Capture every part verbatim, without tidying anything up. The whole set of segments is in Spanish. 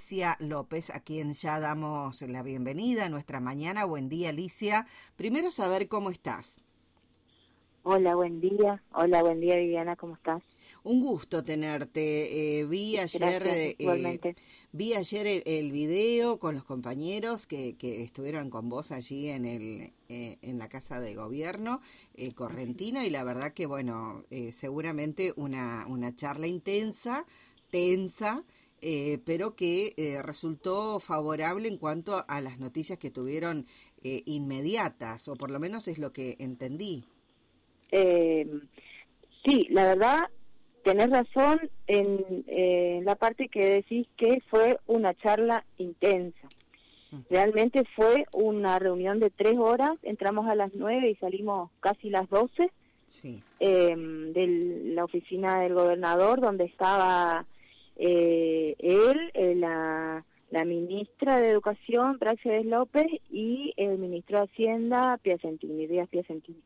Alicia López, a quien ya damos la bienvenida a nuestra mañana. Buen día, Alicia. Primero saber cómo estás. Hola, buen día. Hola, buen día, Viviana, ¿cómo estás? Un gusto tenerte. Eh, vi ayer, Gracias, igualmente. eh, vi ayer el, el video con los compañeros que, que estuvieron con vos allí en el eh, en la Casa de Gobierno eh, correntina, y la verdad que bueno, eh, seguramente una una charla intensa, tensa, eh, pero que eh, resultó favorable en cuanto a las noticias que tuvieron eh, inmediatas, o por lo menos es lo que entendí. Eh, sí, la verdad, tenés razón en eh, la parte que decís que fue una charla intensa. Realmente fue una reunión de tres horas, entramos a las nueve y salimos casi las doce, sí. eh, de la oficina del gobernador, donde estaba eh, él, eh, la, la ministra de Educación, Praxedes López, y el ministro de Hacienda, Piacentini, Díaz Piacentini.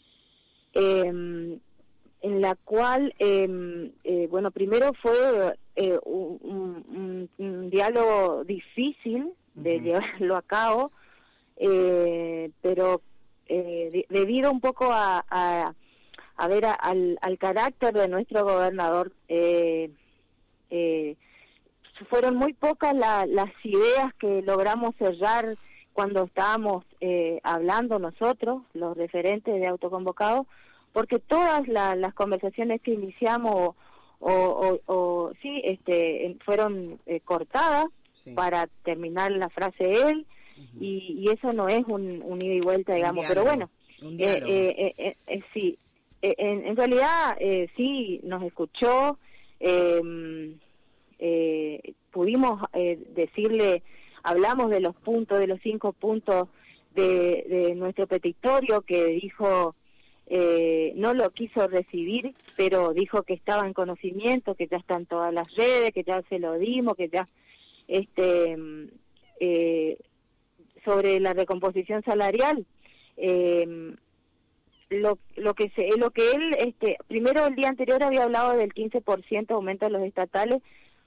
Eh, en la cual, eh, eh, bueno, primero fue eh, un, un, un diálogo difícil de uh-huh. llevarlo a cabo, eh, pero eh, de, debido un poco a, a, a ver a, al, al carácter de nuestro gobernador, eh, eh, fueron muy pocas la, las ideas que logramos cerrar cuando estábamos eh, hablando nosotros, los referentes de autoconvocados, porque todas la, las conversaciones que iniciamos o, o, o, o sí, este, fueron eh, cortadas sí. para terminar la frase él, uh-huh. y, y eso no es un, un ida y vuelta, digamos, pero bueno, eh, eh, eh, eh, sí, eh, en, en realidad eh, sí nos escuchó, eh, eh, pudimos eh, decirle, hablamos de los puntos, de los cinco puntos de, de nuestro petitorio, que dijo, eh, no lo quiso recibir, pero dijo que estaba en conocimiento, que ya están todas las redes, que ya se lo dimos, que ya, este, eh, sobre la recomposición salarial, eh, lo, lo que se, lo que él, este, primero el día anterior había hablado del quince por ciento aumento de los estatales,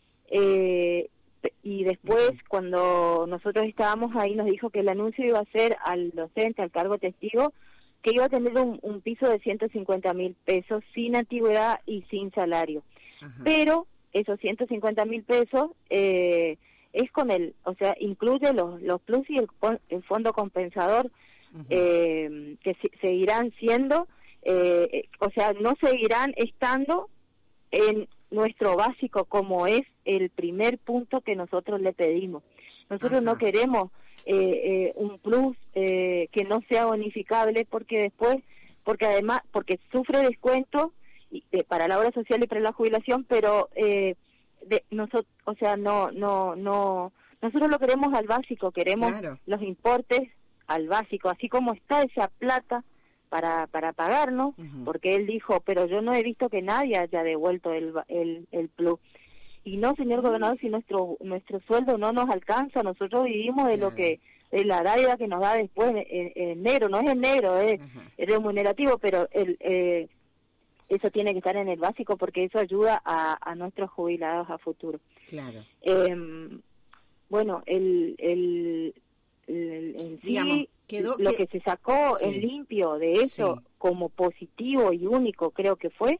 eh, y después uh-huh. cuando nosotros estábamos ahí nos dijo que el anuncio iba a ser al docente, al cargo testigo, que iba a tener un, un piso de ciento cincuenta mil pesos sin antigüedad y sin salario. Uh-huh. Pero esos ciento cincuenta mil pesos eh, es con el, o sea, incluye los, los plus y el, el fondo compensador, uh-huh. eh, que se, seguirán siendo, eh, o sea, no seguirán estando en nuestro básico, como es el primer punto que nosotros le pedimos. Nosotros Ajá. no queremos eh, eh, un plus eh, que no sea bonificable, porque después, porque además, porque sufre descuento y, eh, para la obra social y para la jubilación, pero eh, de, nosotros, o sea, no, no, no, nosotros lo queremos al básico, queremos claro. los importes al básico, así como está esa plata para para pagarnos, uh-huh. porque él dijo, pero yo no he visto que nadie haya devuelto el el, el plus. Y no, señor uh-huh. gobernador, si nuestro nuestro sueldo no nos alcanza, nosotros vivimos de claro. lo que, de la dádiva que nos da después en, en, en enero, no es enero, es, uh-huh. es remunerativo, pero el eh, eso tiene que estar en el básico, porque eso ayuda a, a nuestros jubilados a futuro. Claro. Eh, bueno, el, el, el, el sí, Digamos, quedó lo que... que se sacó sí. en limpio de eso sí. como positivo y único, creo que fue,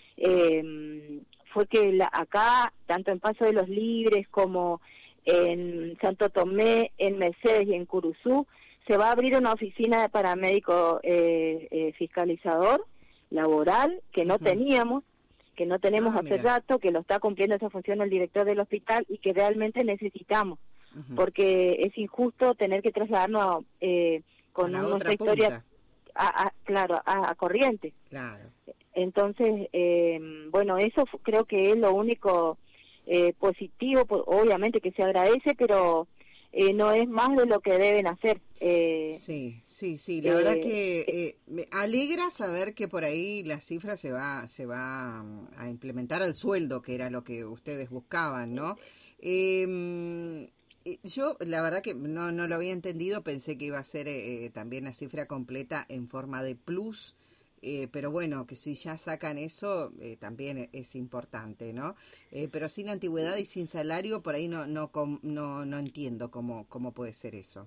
eh, fue que la, acá, tanto en Paso de los Libres como en Santo Tomé, en Mercedes y en Curuzú, se va a abrir una oficina de paramédico eh, eh, fiscalizador laboral, que no uh-huh. teníamos, que no tenemos ah, hace mira. rato, que lo está cumpliendo esa función el director del hospital y que realmente necesitamos, uh-huh. porque es injusto tener que trasladarnos eh, con a nuestra historia, a, a, claro, a, a Corrientes. Claro. Entonces, eh, bueno, eso f- creo que es lo único eh, positivo, pues, obviamente que se agradece, pero eh, no es más de lo que deben hacer. Eh, sí, sí, sí, la eh, verdad que eh, me alegra saber que por ahí la cifra se va se va a implementar al sueldo, que era lo que ustedes buscaban, ¿no? Eh, yo la verdad que no no lo había entendido, pensé que iba a ser eh, también la cifra completa en forma de plus. eh, pero bueno, que si ya sacan eso, eh, también es importante, ¿no? Eh, pero sin antigüedad y sin salario, por ahí no no no, no entiendo cómo, cómo puede ser eso.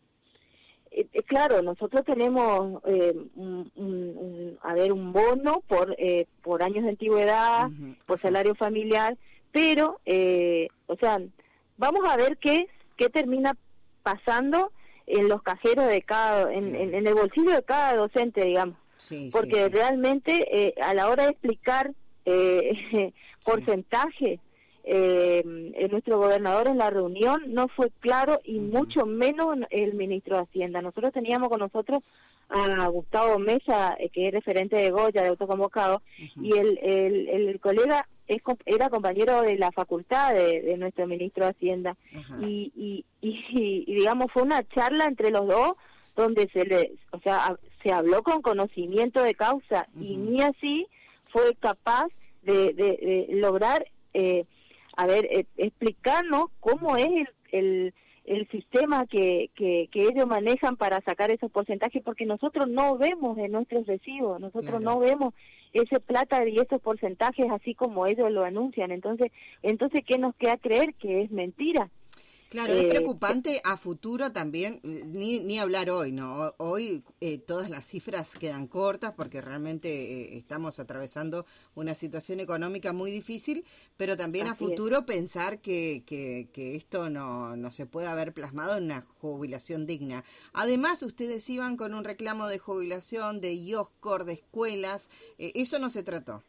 Eh, claro, nosotros tenemos eh, un, un, un, a ver, un bono por eh, por años de antigüedad, uh-huh, por salario familiar, pero, eh, o sea, vamos a ver qué qué termina pasando en los cajeros de cada, en, en, en el bolsillo de cada docente, digamos, sí, porque sí, sí. realmente eh, a la hora de explicar eh, porcentaje, sí. Eh, nuestro gobernador en la reunión no fue claro y uh-huh. mucho menos el ministro de Hacienda. Nosotros teníamos con nosotros a Gustavo Mesa, eh, que es referente de Goya, de autoconvocado, uh-huh. y el, el, el colega es, era compañero de la facultad de, de nuestro ministro de Hacienda. Uh-huh. y, y, y, y digamos fue una charla entre los dos donde se le, o sea, se habló con conocimiento de causa uh-huh. y ni así fue capaz de, de, de lograr eh, a ver, eh, explicarnos cómo es el, el, el sistema que, que, que ellos manejan para sacar esos porcentajes, porque nosotros no vemos en nuestros recibos, nosotros claro. no vemos ese plata y esos porcentajes así como ellos lo anuncian. Entonces, entonces ¿qué nos queda creer? Que es mentira. Claro, eh, es preocupante a futuro también, ni ni hablar hoy, ¿no? Hoy eh, todas las cifras quedan cortas porque realmente eh, estamos atravesando una situación económica muy difícil, pero también a futuro es. pensar que, que, que esto no, no se puede haber plasmado en una jubilación digna. Además, ustedes iban con un reclamo de jubilación, de IOSCOR, de escuelas, eh, ¿eso no se trató?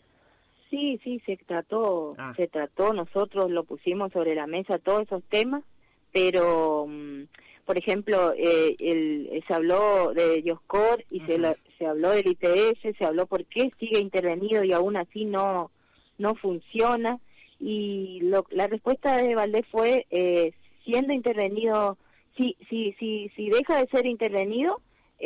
Sí, sí, se trató, ah. se trató, nosotros lo pusimos sobre la mesa, todos esos temas, pero, um, por ejemplo, eh, el, se habló de IOSCOR y uh-huh. se, la, se habló del I P S, se habló por qué sigue intervenido y aún así no no funciona, y lo, la respuesta de Valdés fue, eh, siendo intervenido, si, si, si, si deja de ser intervenido,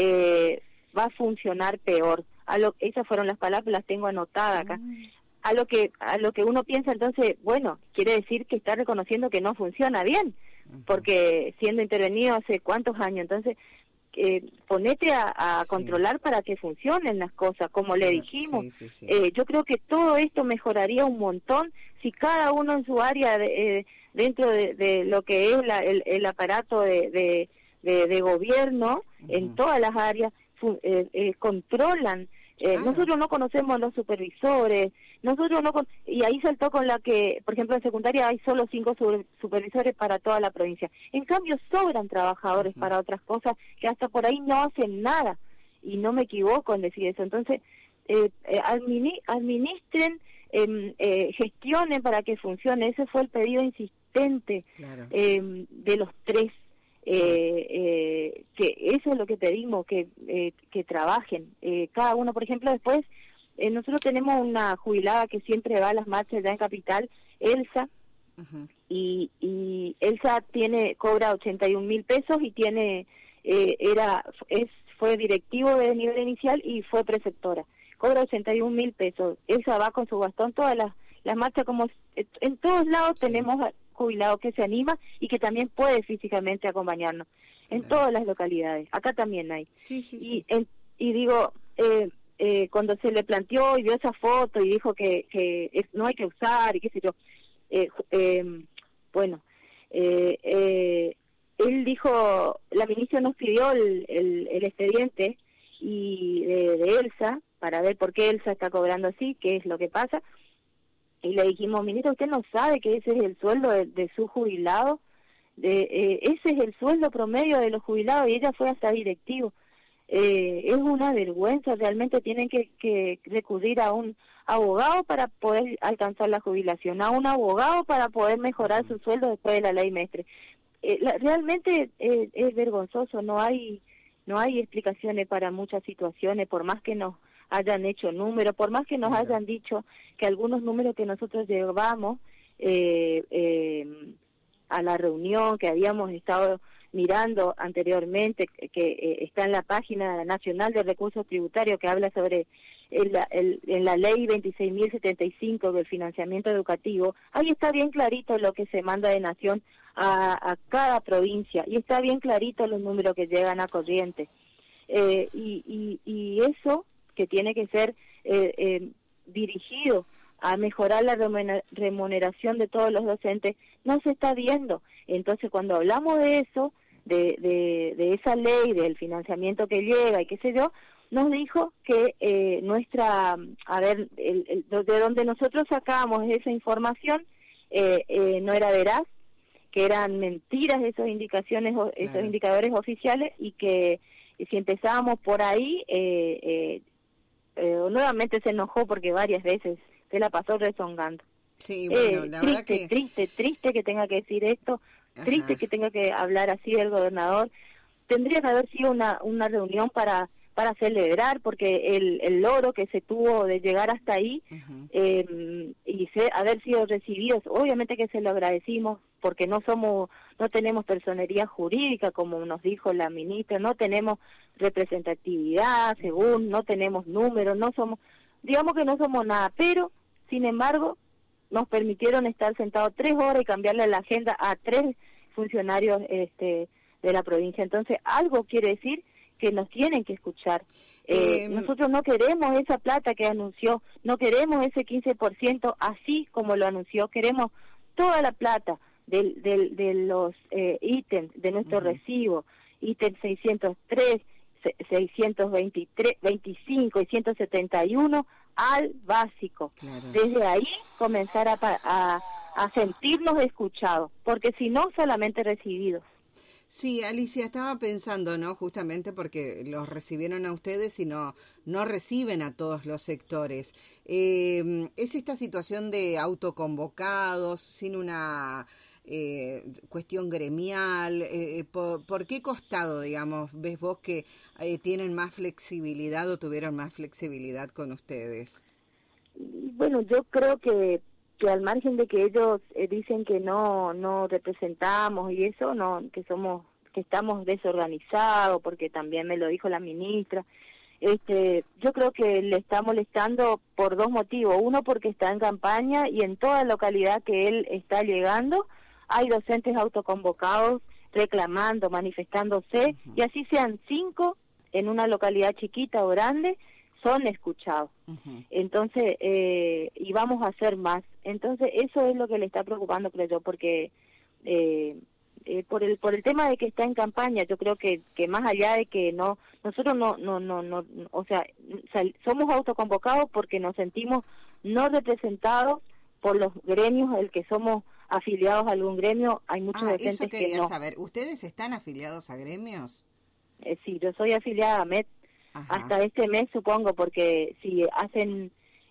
eh, va a funcionar peor. A lo, esas fueron las palabras, las tengo anotadas acá. Uh-huh. A lo que a lo que uno piensa entonces, bueno, quiere decir que está reconociendo que no funciona bien, uh-huh. porque siendo intervenido hace cuántos años, entonces eh, ponete a, a sí. controlar para que funcionen las cosas, como le dijimos. Sí, sí, sí. Eh, yo creo que todo esto mejoraría un montón si cada uno en su área, de, eh, dentro de, de lo que es la, el, el aparato de, de, de, de gobierno, uh-huh. en todas las áreas, fu- eh, eh, controlan. Eh, claro. Nosotros no conocemos a los supervisores, nosotros no con... y ahí saltó con la que, por ejemplo, en secundaria hay solo cinco super- supervisores para toda la provincia. En cambio, sobran trabajadores uh-huh. para otras cosas que hasta por ahí no hacen nada, y no me equivoco en decir eso. Entonces, eh, eh, administ- administren, eh, eh, gestionen para que funcione. Ese fue el pedido insistente claro. eh, de los tres. Eh, eh, que eso es lo que pedimos, que eh, que trabajen eh, cada uno. Por ejemplo, después eh, nosotros tenemos una jubilada que siempre va a las marchas ya en Capital, Elsa, uh-huh. y, y Elsa tiene cobra ochenta y un mil pesos y tiene eh, era es fue directivo de nivel inicial y fue preceptora, cobra ochenta y un mil pesos. Elsa va con su bastón todas las las marchas, como en todos lados sí. tenemos jubilado que se anima y que también puede físicamente acompañarnos en claro. todas las localidades. Acá también hay. Sí, sí, y, sí. En, y digo, eh, eh, cuando se le planteó y vio esa foto y dijo que, que es, no hay que usar y qué sé yo, eh, eh, bueno, eh, eh, él dijo, la ministra nos pidió el, el, el expediente y de, de Elsa para ver por qué Elsa está cobrando así, qué es lo que pasa. Y le dijimos, ministro, ¿usted no sabe que ese es el sueldo de, de su jubilado? De, eh, ese es el sueldo promedio de los jubilados, y ella fue hasta directivo. Eh, es una vergüenza, realmente tienen que, que recurrir a un abogado para poder alcanzar la jubilación, a un abogado para poder mejorar su sueldo después de la ley Mestre. Eh, la, realmente eh, es vergonzoso, no hay, no hay explicaciones para muchas situaciones, por más que nos hayan hecho números, por más que nos claro. hayan dicho que algunos números que nosotros llevamos eh, eh, a la reunión que habíamos estado mirando anteriormente, que, que eh, está en la página nacional de recursos tributarios, que habla sobre el, el, en la ley veintiséis mil setenta y cinco del financiamiento educativo, ahí está bien clarito lo que se manda de Nación a, a cada provincia, y está bien clarito los números que llegan a Corrientes. Eh, y, y, y eso que tiene que ser eh, eh, dirigido a mejorar la remuneración de todos los docentes, no se está viendo. Entonces, cuando hablamos de eso, de, de, de esa ley, del financiamiento que llega y qué sé yo, nos dijo que eh, nuestra, a ver, el, el, de donde nosotros sacamos esa información eh, eh, no era veraz, que eran mentiras esas indicaciones, esos claro. indicadores oficiales, y que si empezábamos por ahí, eh, eh, eh, nuevamente se enojó porque varias veces se la pasó rezongando. Sí, bueno, eh, la triste, verdad que... triste, triste que tenga que decir esto, Ajá. triste que tenga que hablar así el gobernador. Tendría que haber sido una, una reunión para para celebrar, porque el, el logro que se tuvo de llegar hasta ahí uh-huh. eh, y se, haber sido recibidos, obviamente que se lo agradecimos, porque no somos, no tenemos personería jurídica, como nos dijo la ministra, no tenemos representatividad, según, no tenemos números, no somos, digamos que no somos nada, pero, sin embargo, nos permitieron estar sentados tres horas y cambiarle la agenda a tres funcionarios este, de la provincia. Entonces, algo quiere decir que nos tienen que escuchar. Eh, eh, nosotros no queremos esa plata que anunció, no queremos ese quince por ciento así como lo anunció, queremos toda la plata del, del, de los eh, ítems de nuestro uh-huh. recibo, ítem seiscientos tres, seiscientos veintitrés, veinticinco y ciento setenta y uno al básico. Claro. Desde ahí comenzar a, a, a sentirnos escuchados, porque si no, solamente recibidos. Sí, Alicia, estaba pensando, ¿no? Justamente porque los recibieron a ustedes y no, no reciben a todos los sectores. Eh, ¿Es esta situación de autoconvocados, sin una eh, cuestión gremial? Eh, ¿por, ¿Por qué costado, digamos, ves vos que eh, tienen más flexibilidad o tuvieron más flexibilidad con ustedes? Bueno, yo creo que que al margen de que ellos eh, dicen que no no representamos y eso, no que somos que estamos desorganizados, porque también me lo dijo la ministra, este yo creo que le está molestando por dos motivos. Uno, porque está en campaña y en toda localidad que él está llegando hay docentes autoconvocados reclamando, manifestándose, uh-huh. y así sean cinco en una localidad chiquita o grande, son escuchados. Uh-huh. Entonces, eh, y vamos a hacer más. Entonces, eso es lo que le está preocupando, creo yo, porque eh, eh, por el por el tema de que está en campaña, yo creo que que más allá de que no, nosotros no, no, no, no, o sea, sal, somos autoconvocados porque nos sentimos no representados por los gremios, el que somos afiliados a algún gremio, hay muchos ah, docentes eso quería que no. saber, ¿ustedes están afiliados a gremios? Eh, sí, yo soy afiliada a M E T. Ajá. Hasta este mes, supongo, porque si hacen,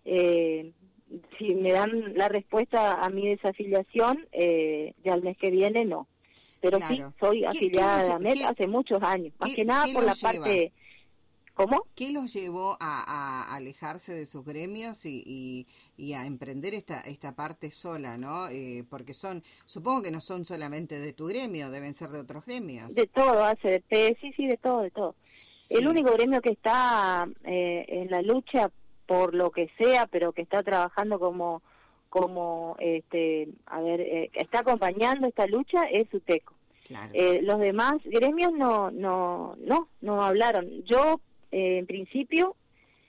eh, si me dan la respuesta a mi desafiliación, eh, ya el mes que viene no. Pero claro. sí, soy afiliada ¿Qué, qué a M E T ¿qué, hace muchos años, más que nada por la lleva? parte... ¿Cómo? ¿Qué los llevó a, a alejarse de sus gremios y, y, y a emprender esta esta parte sola, ¿no? Eh, porque son, supongo que no son solamente de tu gremio, deben ser de otros gremios. De todo, A C D P, sí, sí, de todo, de todo. Sí. El único gremio que está eh, en la lucha por lo que sea, pero que está trabajando como, como este, a ver, eh, está acompañando esta lucha es UTECO. Claro. Eh, los demás gremios no, no, no, no hablaron. Yo, eh, en principio,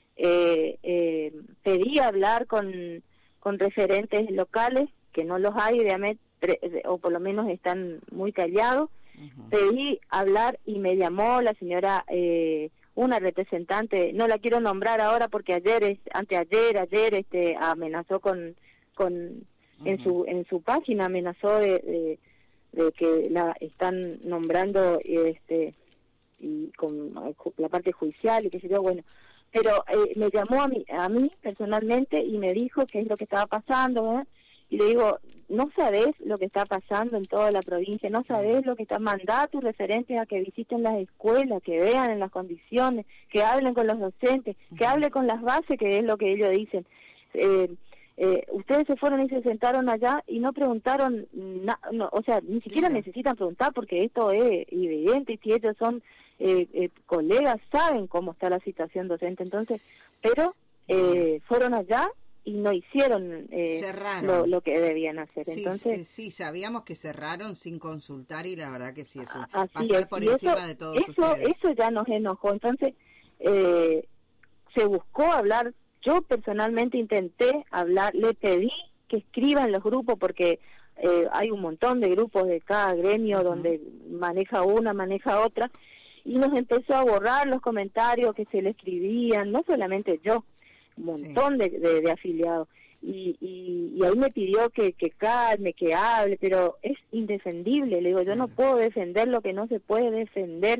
eh, eh, pedí hablar con, con referentes locales, que no los hay, de AMET, o por lo menos están muy callados. Uh-huh. Pedí hablar y me llamó la señora, eh, una representante, no la quiero nombrar ahora porque ayer, anteayer, ayer, este, amenazó con, con uh-huh. en su en su página amenazó de, de, de que la están nombrando, este, y con la parte judicial y qué sé yo, bueno, pero eh, me llamó a mí, a mí personalmente y me dijo qué es lo que estaba pasando, ¿eh? Y le digo, no sabés lo que está pasando en toda la provincia, no sabés lo que está, mandá a tus referentes a que visiten las escuelas, que vean en las condiciones, que hablen con los docentes, que hablen con las bases, que es lo que ellos dicen. Eh, eh, ustedes se fueron y se sentaron allá y no preguntaron, na, no, o sea, ni siquiera claro. necesitan preguntar porque esto es evidente y si ellos son eh, eh, colegas, saben cómo está la situación docente, entonces, pero eh, fueron allá y no hicieron eh, lo, lo que debían hacer. Sí, entonces sí, sabíamos que cerraron sin consultar y la verdad que sí, eso así pasar es. por y encima eso, de todos eso, ustedes. Eso ya nos enojó. Entonces, eh, se buscó hablar, yo personalmente intenté hablar, le pedí que escriban los grupos porque eh, hay un montón de grupos de cada gremio uh-huh. donde maneja una, maneja otra, y nos empezó a borrar los comentarios que se le escribían, no solamente yo, un montón sí. de, de, de afiliados. Y, y, y ahí me pidió que, que calme, que hable, pero es indefendible. Le digo, yo no puedo defender lo que no se puede defender.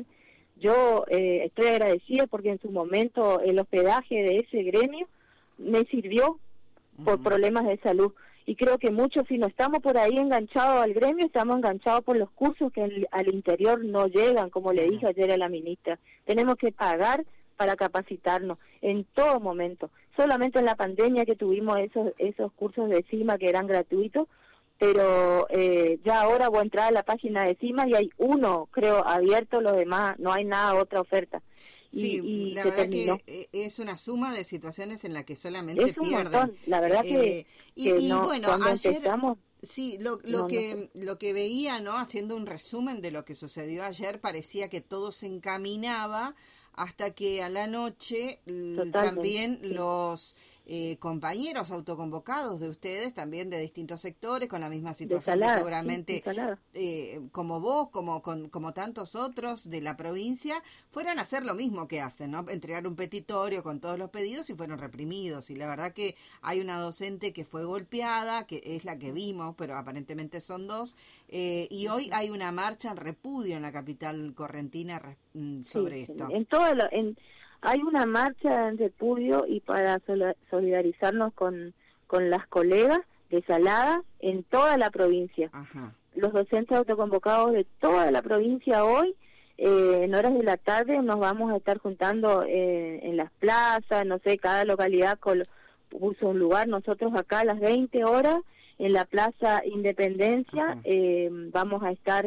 Yo eh, estoy agradecida porque en su momento el hospedaje de ese gremio me sirvió por uh-huh. problemas de salud. Y creo que muchos, si no estamos por ahí enganchados al gremio, estamos enganchados por los cursos que al, al interior no llegan, como le dije ayer a la ministra. Tenemos que pagar para capacitarnos en todo momento. Solamente en la pandemia que tuvimos esos esos cursos de CIMA que eran gratuitos, pero eh, ya ahora voy a entrar a la página de CIMA y hay uno, creo, abierto, los demás, no hay nada, otra oferta. Sí, y, y la verdad terminó. que es una suma de situaciones en la que solamente es un pierden. Montón. La verdad eh, que, y, que y no, bueno, cuando ayer, empezamos... Sí, lo, lo no, que no. lo que veía, ¿no? Haciendo un resumen de lo que sucedió ayer, parecía que todo se encaminaba hasta que a la noche Totalmente, también sí. los eh, compañeros autoconvocados de ustedes, también de distintos sectores, con la misma situación Salada, que seguramente sí, eh, como vos, como con, como tantos otros de la provincia, fueron a hacer lo mismo que hacen, ¿no? Entregar un petitorio con todos los pedidos y fueron reprimidos. Y la verdad que hay una docente que fue golpeada, que es la que vimos, pero aparentemente son dos, eh, y hoy hay una marcha en repudio en la capital correntina sobre sí, esto. En todo lo, en, hay una marcha en repudio y para solidarizarnos con, con las colegas de Salada en toda la provincia. Ajá. Los docentes autoconvocados de toda la provincia hoy, eh, en horas de la tarde, nos vamos a estar juntando eh, en las plazas, no sé, cada localidad con, puso un lugar. Nosotros acá a las veinte horas, en la Plaza Independencia, eh, vamos a estar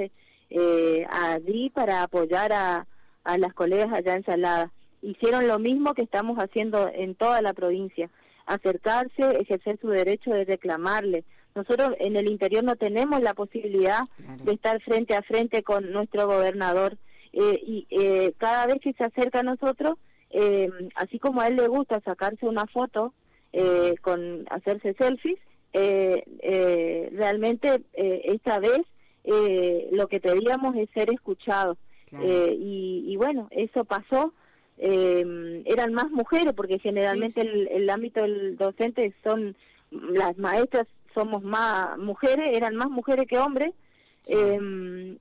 eh, allí para apoyar a, a las colegas allá en Salada. Hicieron lo mismo que estamos haciendo en toda la provincia, acercarse, ejercer su derecho de reclamarle. Nosotros en el interior no tenemos la posibilidad claro. de estar frente a frente con nuestro gobernador, eh, y eh, cada vez que se acerca a nosotros, eh, así como a él le gusta sacarse una foto, eh, con hacerse selfies, eh, eh, realmente eh, esta vez eh, lo que pedíamos es ser escuchados. Claro. Eh, y, y bueno, eso pasó. Eh, eran más mujeres porque generalmente sí, sí. El, el ámbito del docente son las maestras, somos más mujeres, eran más mujeres que hombres. Sí. eh,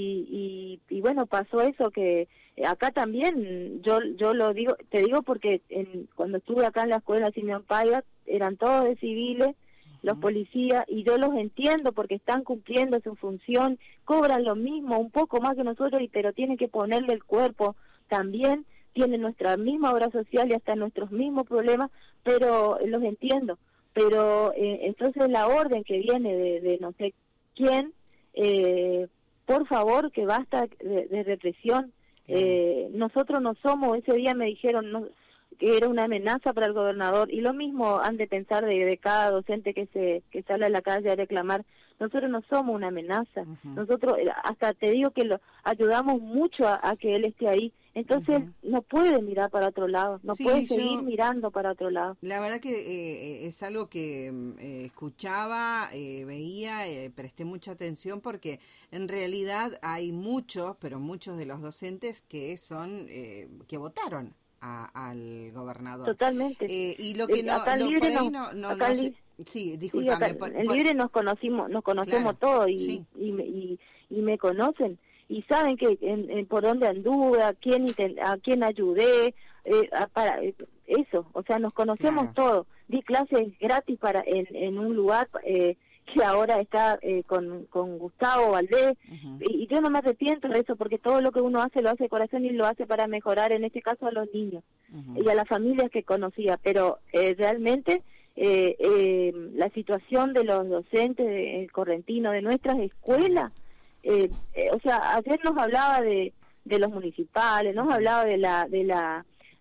y, y, y bueno, pasó eso que acá también, yo yo lo digo, te digo porque en, cuando estuve acá en la escuela Simeón Paiva eran todos de civiles, uh-huh. los policías, y yo los entiendo porque están cumpliendo su función, cobran lo mismo, un poco más que nosotros, y pero tienen que ponerle el cuerpo también, tienen nuestra misma obra social y hasta nuestros mismos problemas, pero los entiendo. Pero eh, entonces la orden que viene de, de no sé quién, eh, por favor, que basta de, de represión. Eh, nosotros no somos, ese día me dijeron no, que era una amenaza para el gobernador, y lo mismo han de pensar de, de cada docente que se que sale a la calle a reclamar. Nosotros no somos una amenaza. Uh-huh. Nosotros, hasta te digo que lo ayudamos mucho a, a que él esté ahí. Entonces uh-huh. no puede mirar para otro lado, no sí, puede seguir yo, mirando para otro lado. La verdad que eh, es algo que eh, escuchaba, eh, veía, eh, presté mucha atención porque en realidad hay muchos, pero muchos de los docentes que son, eh, que votaron a, al gobernador. Totalmente. Eh, y lo que no, acá lo, libre por ahí no, no, no, acá no li- sé, sí, discúlpame. Sí, acá, por, en por, Libre nos conocimos, nos conocemos claro, todos y, sí. y, y, y me conocen. Y saben que en, en por dónde anduve, a quién a quién ayudé, eh, a, para eh, eso, o sea, nos conocemos claro. todos. Di clases gratis para en, en un lugar eh, que ahora está eh, con, con Gustavo Valdés, uh-huh. y, y yo no me arrepiento de eso, porque todo lo que uno hace lo hace de corazón y lo hace para mejorar, en este caso a los niños uh-huh. y a las familias que conocía, pero eh, realmente eh, eh, la situación de los docentes de, correntinos, de nuestras escuelas, Eh, eh, o sea, ayer nos hablaba de, de los municipales, nos hablaba de la de la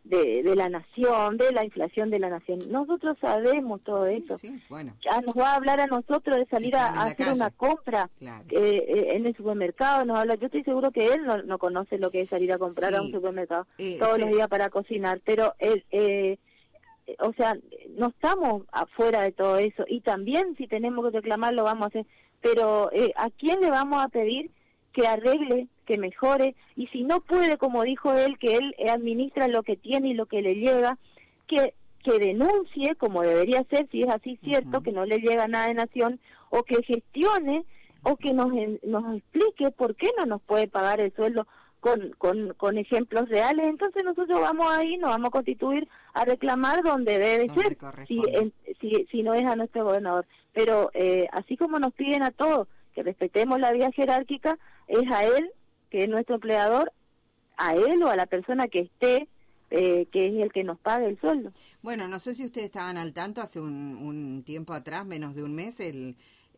de, de la nación, de la inflación de la nación. Nosotros sabemos todo sí, eso. Sí, bueno. Ya nos va a hablar a nosotros de salir a, a hacer calle. una compra claro. eh, eh, en el supermercado. Nos habla. Yo estoy seguro que él no, no conoce lo que es salir a comprar sí. a un supermercado eh, todos sí. los días para cocinar, pero él... Eh, o sea, no estamos afuera de todo eso, y también si tenemos que reclamar lo vamos a hacer, pero eh, ¿a quién le vamos a pedir que arregle, que mejore? Y si no puede, como dijo él, que él administra lo que tiene y lo que le llega, que que denuncie, como debería ser, si es así cierto, uh-huh. que no le llega nada de nación, o que gestione, o que nos, nos explique por qué no nos puede pagar el sueldo con, con, con ejemplos reales. Entonces nosotros vamos ahí, nos vamos a constituir a reclamar donde debe donde ser, si, en, si, si no es a nuestro gobernador. Pero eh, así como nos piden a todos que respetemos la vía jerárquica, es a él, que es nuestro empleador, a él o a la persona que esté, eh, que es el que nos paga el sueldo. Bueno, no sé si ustedes estaban al tanto, hace un, un tiempo atrás, menos de un mes, el...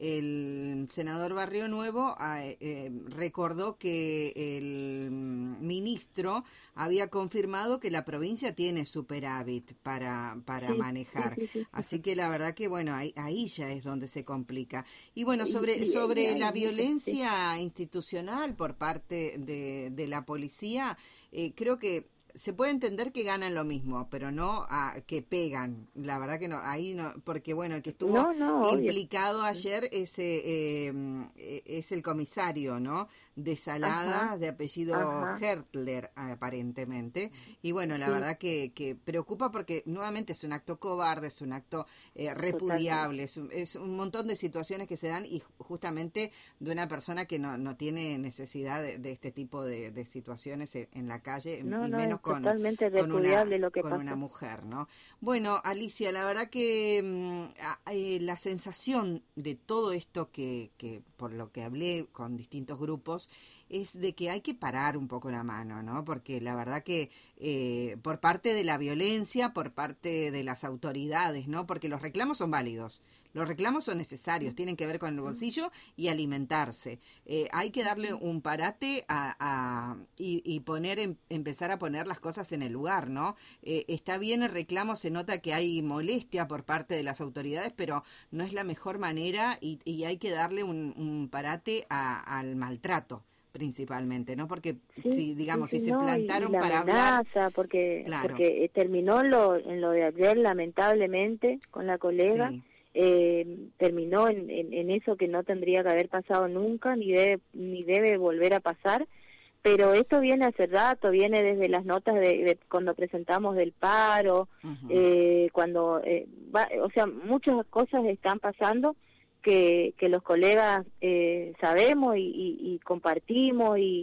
El senador Barrio Nuevo eh, recordó que el ministro había confirmado que la provincia tiene superávit para para sí, manejar. Sí, sí, sí, Así sí. que la verdad que, bueno, ahí, ahí ya es donde se complica. Y bueno, sobre, y, y, sobre y, la y, violencia sí. institucional por parte de, de la policía, eh, creo que se puede entender que ganan lo mismo, pero no a que pegan. La verdad que no, ahí no, porque bueno, el que estuvo no, no, implicado obvio. ayer es, eh, eh, es el comisario, ¿no? De Salada, Ajá. de apellido Ajá. Hertler, aparentemente. Y bueno, la sí. verdad que, que preocupa porque nuevamente es un acto cobarde, es un acto eh, repudiable, es un, es un montón de situaciones que se dan y justamente de una persona que no, no tiene necesidad de, de este tipo de, de situaciones en, en la calle, no, y no, menos con, totalmente con, una, lo que con pasa. una mujer, ¿no? Bueno, Alicia, la verdad que mmm, eh, la sensación de todo esto que, que por lo que hablé con distintos grupos es de que hay que parar un poco la mano, ¿no? Porque la verdad que eh, por parte de la violencia, por parte de las autoridades, ¿no? Porque los reclamos son válidos. Los reclamos son necesarios, tienen que ver con el bolsillo y alimentarse. Eh, hay que darle un parate a, a, y, y poner, em, empezar a poner las cosas en el lugar, ¿no? Eh, está bien el reclamo, se nota que hay molestia por parte de las autoridades, pero no es la mejor manera y, y hay que darle un, un parate a, al maltrato principalmente, ¿no? Porque sí, si, digamos, sí, si sí, se no, plantaron y, y la para amenaza, hablar... porque, claro. porque terminó en lo, en lo de ayer, lamentablemente, con la colega, sí. eh, terminó en, en, en eso que no tendría que haber pasado nunca, ni debe, ni debe volver a pasar, pero esto viene hace rato, viene desde las notas de, de cuando presentamos del paro, uh-huh. eh, cuando, eh, va, o sea, muchas cosas están pasando, Que, que los colegas eh, sabemos y, y, y compartimos y,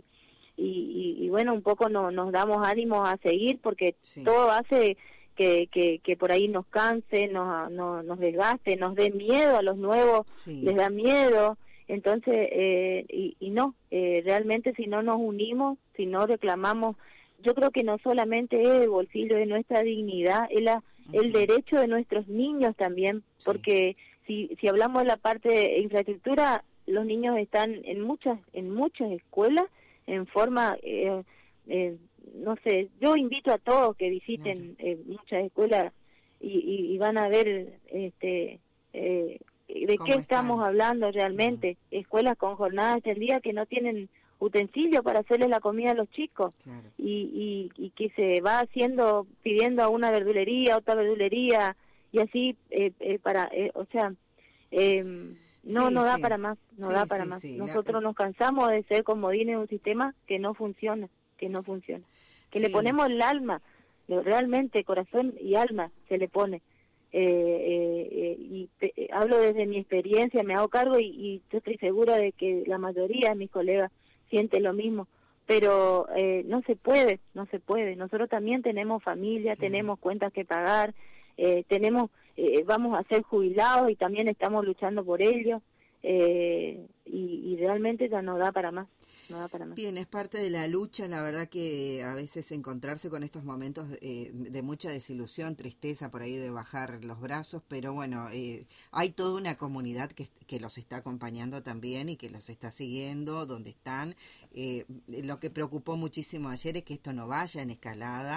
y, y bueno, un poco no, nos damos ánimos a seguir porque sí. todo hace que, que, que por ahí nos canse, nos, nos, nos desgaste, nos dé miedo a los nuevos, sí. les da miedo, entonces, eh, y, y no, eh, realmente si no nos unimos, si no reclamamos, yo creo que no solamente es el bolsillo, es nuestra dignidad, es la, uh-huh. el derecho de nuestros niños también, sí. porque Si, si hablamos de la parte de infraestructura, los niños están en muchas en muchas escuelas en forma, eh, eh, no sé, yo invito a todos que visiten claro. eh, muchas escuelas y, y, y van a ver este eh, de qué estamos están? hablando realmente. Uh-huh. Escuelas con jornadas extendidas que no tienen utensilios para hacerles la comida a los chicos claro. y, y, y que se va haciendo, pidiendo a una verdulería, a otra verdulería, y así eh, eh, para eh, o sea eh, no sí, no da sí. para más no sí, da para sí, más sí. nosotros La... nos cansamos de ser comodines en un sistema que no funciona que no funciona que sí. le ponemos el alma realmente corazón y alma se le pone eh, eh, eh, y te, eh, hablo desde mi experiencia, me hago cargo y, y yo estoy segura de que la mayoría de mis colegas siente lo mismo, pero eh, no se puede no se puede nosotros también tenemos familia, sí. tenemos cuentas que pagar. Eh, tenemos, eh, vamos a ser jubilados y también estamos luchando por ello eh, y, y realmente ya no da para más, no da para más. Bien, es parte de la lucha, la verdad que a veces encontrarse con estos momentos eh, de mucha desilusión, tristeza por ahí de bajar los brazos, pero bueno, eh, hay toda una comunidad que, que los está acompañando también y que los está siguiendo donde están. Eh, lo que preocupó muchísimo ayer es que esto no vaya en escalada,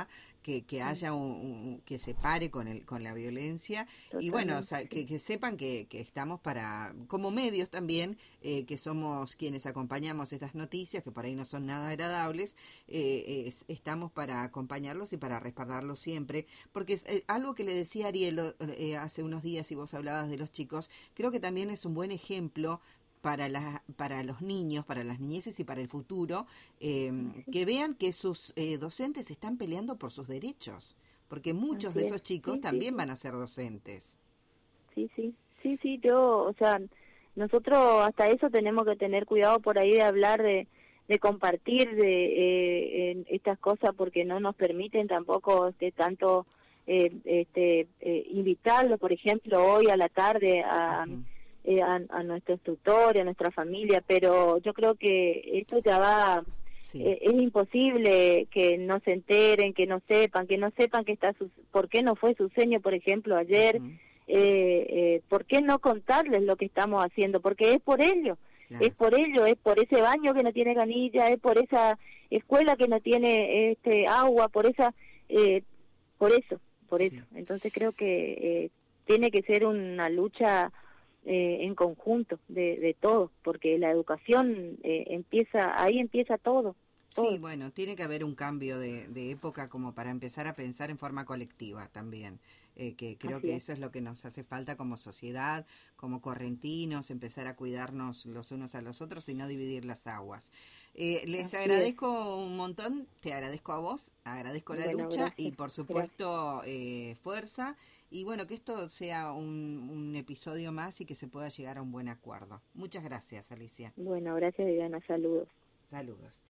que, que haya un, un- que se pare con el con la violencia. Y bueno, o sea, Totalmente, que, sí. que sepan que, que estamos para, como medios también, eh, que somos quienes acompañamos estas noticias, que por ahí no son nada agradables, eh, es- estamos para acompañarlos y para respaldarlos siempre, porque es, eh, algo que le decía Ariel eh, hace unos días y vos hablabas de los chicos, creo que también es un buen ejemplo para, la, para los niños, para las niñeces y para el futuro, eh, Sí, que vean que sus eh, docentes están peleando por sus derechos, porque muchos de así es. esos chicos Sí, sí, también sí. van a ser docentes. Sí, sí, sí, sí, yo, o sea, nosotros hasta eso tenemos que tener cuidado por ahí de hablar, de, de compartir de eh, en estas cosas porque no nos permiten tampoco este tanto eh, este eh, invitarlo, por ejemplo, hoy a la tarde a, Ujú. eh, a, a nuestros tutores, a nuestra familia, pero yo creo que esto ya va, Sí. eh, es imposible que no se enteren, que no sepan, que no sepan que está su, por qué no fue su sueño, por ejemplo, ayer, Ujú. eh, eh, ¿por qué no contarles lo que estamos haciendo? Porque es por ello, es Claro. por ello, es por ese baño que no tiene canilla, es por esa escuela que no tiene este agua, por esa, eh, por eso, por eso. Sí. Entonces creo que eh, tiene que ser una lucha eh, en conjunto de, de todos, porque la educación eh, empieza, ahí empieza todo, Sí, todo. bueno, tiene que haber un cambio de, de época como para empezar a pensar en forma colectiva también, eh, que creo Así que es. eso es lo que nos hace falta como sociedad, como correntinos, empezar a cuidarnos los unos a los otros y no dividir las aguas. Eh, les Así es. agradezco un montón, te agradezco a vos, agradezco la Bueno, lucha y gracias, por gracias. supuesto eh, fuerza y bueno, que esto sea un, un episodio más y que se pueda llegar a un buen acuerdo. Muchas gracias, Alicia. Bueno, gracias, Viviana, saludos. Saludos.